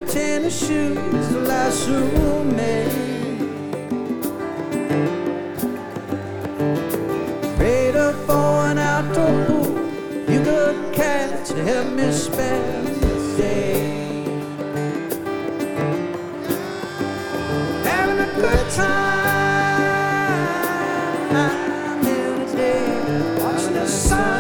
tennis shoes, the last roommate. Prayed up for an outdoor pool, you good cat to help me spend the day. Having a good time here today, watching the sun